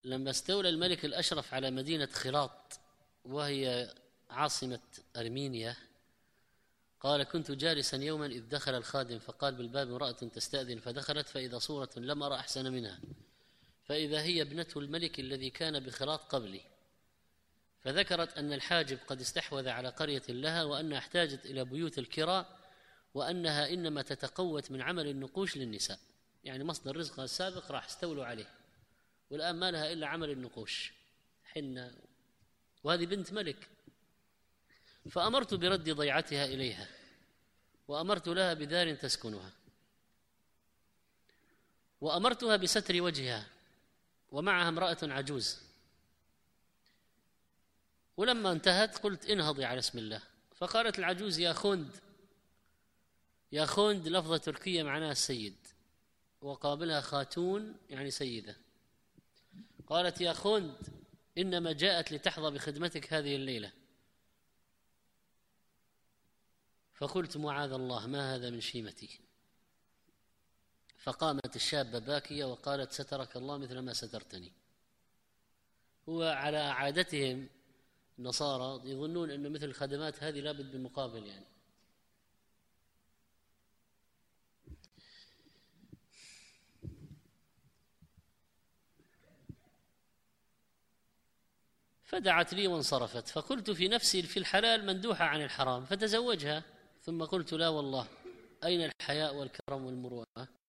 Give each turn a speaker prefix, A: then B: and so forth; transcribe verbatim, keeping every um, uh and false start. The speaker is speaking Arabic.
A: لما استولى الملك الأشرف على مدينة خراط وهي عاصمة أرمينيا، قال: كنت جالسا يوما إذ دخل الخادم فقال بالباب امرأة تستأذن، فدخلت فإذا صورة لم أرى أحسن منها، فإذا هي ابنة الملك الذي كان بخراط قبلي، فذكرت أن الحاجب قد استحوذ على قرية لها، وأنها احتاجت إلى بيوت الكراء، وأنها إنما تتقوت من عمل النقوش للنساء، يعني مصدر رزقها السابق راح استولوا عليه، والآن ما لها إلا عمل النقوش حنة، وهذه بنت ملك. فأمرت برد ضيعتها إليها، وأمرت لها بدار تسكنها، وأمرتها بستر وجهها، ومعها امرأة عجوز. ولما انتهت قلت: انهضي على اسم الله. فقالت العجوز: يا خوند. يا خوند لفظة تركية معناها السيد، وقابلها خاتون يعني سيدة. قالت: يا خوند، إنما جاءت لتحظى بخدمتك هذه الليلة. فقلت: معاذ الله، ما هذا من شيمتي. فقامت الشابة باكية وقالت: سترك الله مثل ما سترتني. هو على عادتهم النصارى يظنون أن مثل الخدمات هذه لابد بمقابل يعني. فدعت لي وانصرفت، فقلت في نفسي: في الحلال مندوحة عن الحرام، فتزوجها. ثم قلت: لا والله، أين الحياء والكرم والمروءة؟